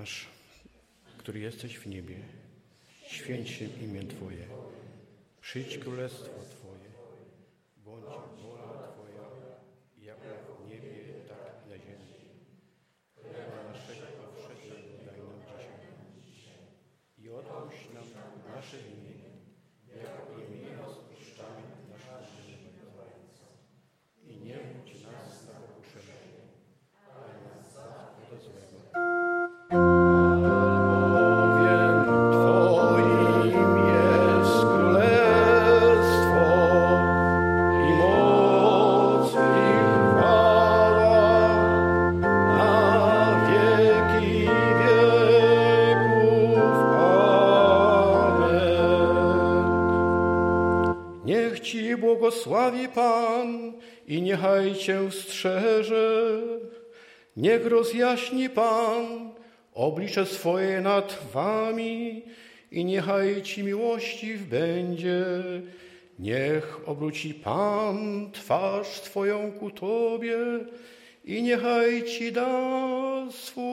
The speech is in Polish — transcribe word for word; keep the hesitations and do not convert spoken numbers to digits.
nasz, który jesteś w niebie, święć się imię Twoje. Przyjdź królestwo Twoje. Bądź wola Twoja, jak w niebie, tak i na ziemi. Chleba naszego powszedniego daj nam dzisiaj. I odpuść nam nasze winy, jako i my odpuszczamy naszym winowajcom. I nie wódź nas na pokuszenie, ale nas zbaw od złego. Błogosławi Pan i niechaj Cię strzeże. Niech rozjaśni Pan oblicze swoje nad Wami i niechaj Ci miłościw będzie. Niech obróci Pan twarz Twoją ku Tobie i niechaj Ci da swój